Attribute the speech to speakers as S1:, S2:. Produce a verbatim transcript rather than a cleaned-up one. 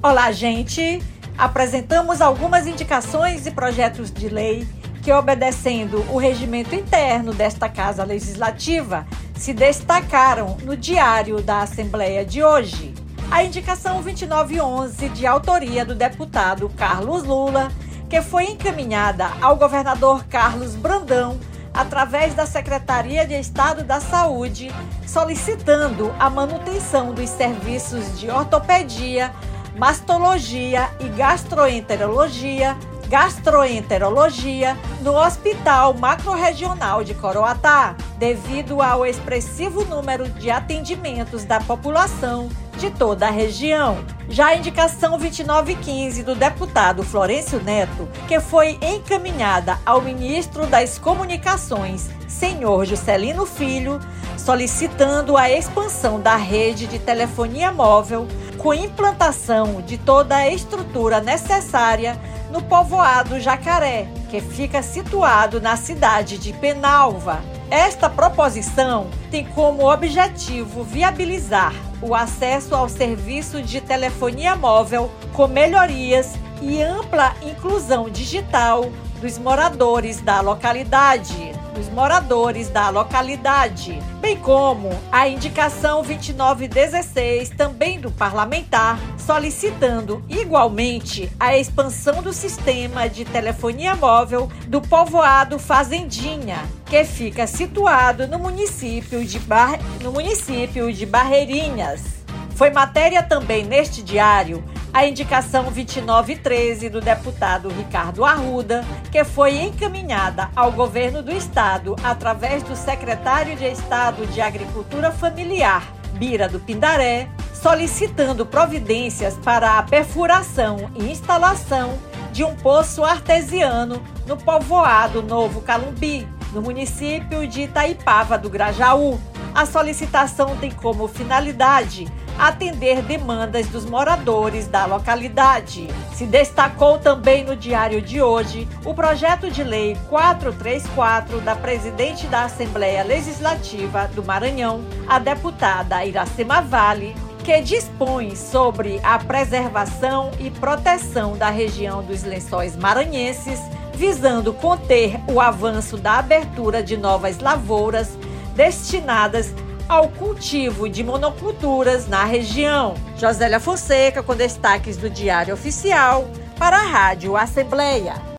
S1: Olá, gente! Apresentamos algumas indicações e projetos de lei que, obedecendo o regimento interno desta Casa Legislativa, se destacaram no Diário da Assembleia de hoje. A indicação vinte e nove onze, de autoria do deputado Carlos Lula, que foi encaminhada ao governador Carlos Brandão através da Secretaria de Estado da Saúde, solicitando a manutenção dos serviços de ortopedia, mastologia e gastroenterologia, gastroenterologia no Hospital Macro-Regional de Coroatá, devido ao expressivo número de atendimentos da população de toda a região. Já a indicação vinte e nove quinze do deputado Florencio Neto, que foi encaminhada ao ministro das Comunicações, senhor Juscelino Filho, solicitando a expansão da rede de telefonia móvel com implantação de toda a estrutura necessária no povoado Jacaré, que fica situado na cidade de Penalva. Esta proposição tem como objetivo viabilizar o acesso ao serviço de telefonia móvel com melhorias e ampla inclusão digital dos moradores da localidade, dos moradores da localidade, bem como a indicação vinte e nove dezesseis, também do parlamentar, solicitando igualmente a expansão do sistema de telefonia móvel do povoado Fazendinha, que fica situado no município de, Bar... no município de Barreirinhas. Foi matéria também neste diário a indicação vinte e nove treze do deputado Ricardo Arruda, que foi encaminhada ao governo do estado através do secretário de Estado de Agricultura Familiar, Bira do Pindaré, solicitando providências para a perfuração e instalação de um poço artesiano no povoado Novo Calumbi, no município de Itaipava do Grajaú. A solicitação tem como finalidade atender demandas dos moradores da localidade. Se destacou também no diário de hoje o projeto de lei quatrocentos e trinta e quatro da presidente da Assembleia Legislativa do Maranhão, a deputada Iracema Vale, que dispõe sobre a preservação e proteção da região dos Lençóis Maranhenses, visando conter o avanço da abertura de novas lavouras destinadas ao cultivo de monoculturas na região. Josélia Fonseca, com destaques do Diário Oficial, para a Rádio Assembleia.